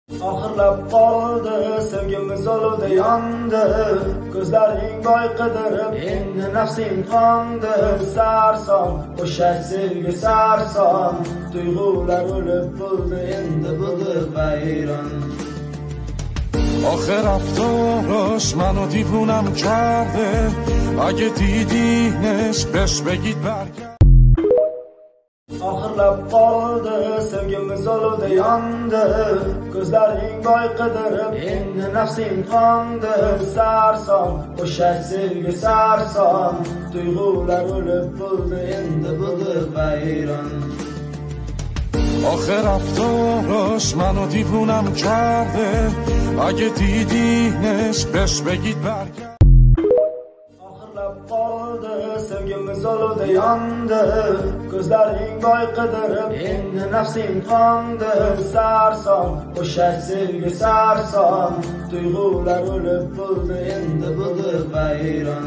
Oxirlab qoldi sevgimiz olovda yondi, ko'zlaring boy qidirib endi nafsing qondi. Sarson o'sha sevgi sarson, tuyg'ular o'lib bo'ldi endi bo'ldi vayron. آخر رفتارش منو دیوونم کرده، اگه دیدینش بهش بگید برگرد. Oxirlab qoldi sevgimiz olovda yondi, ko'zlaring boy qidirib endi nafsing qondi. Sarson o'sha sevgi sarson, tuyg'ular o'lib bo'ldi endi bo'ldi vayron. آخر رفتارش منو دیوونم کرده، اگه دیدینش بهش بگید برگرد. Oxirlab qoldi sevgimiz olovda yondi, ko'zlaring boy qidirib endi nafsing qondi. Sarson o'sha sevgi sarson, tuyg'ular o'lib bo'ldi endi bo'ldi vayron.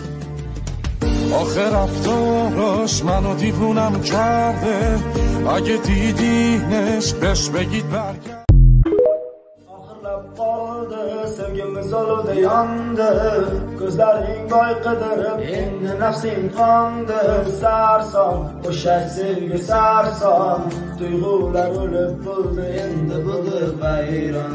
آخر رفتارش منو دیوونم کرده، اگه دیدینش بهش بگید برگرد. Oxirlab qoldi sevgimiz olovda yondi, ko'zlaring boy qidirib endi nafsing qondi. Sarson o'sha sevgi sarson, tuyg'ular o'lib bo'ldi endi bo'ldi vayron.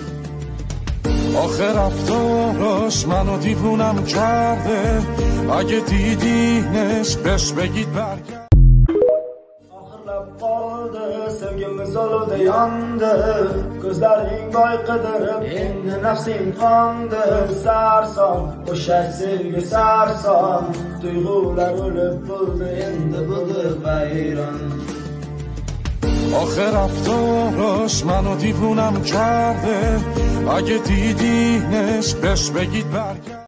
آخر رفتارش منو دیوونم کرده، اگه دیدینش بهش بگید برگرد. Oxirlab qoldi sevgimiz olovda yondi, ko'zlaring boy qidirib endi nafsing qondi. Sarson o'sha sevgi sarson, tuyg'ular o'lib bo'ldi endi bo'ldi vayron. آخر رفتارش منو دیوونم کرده، اگه دیدینش بهش بگید برگرد.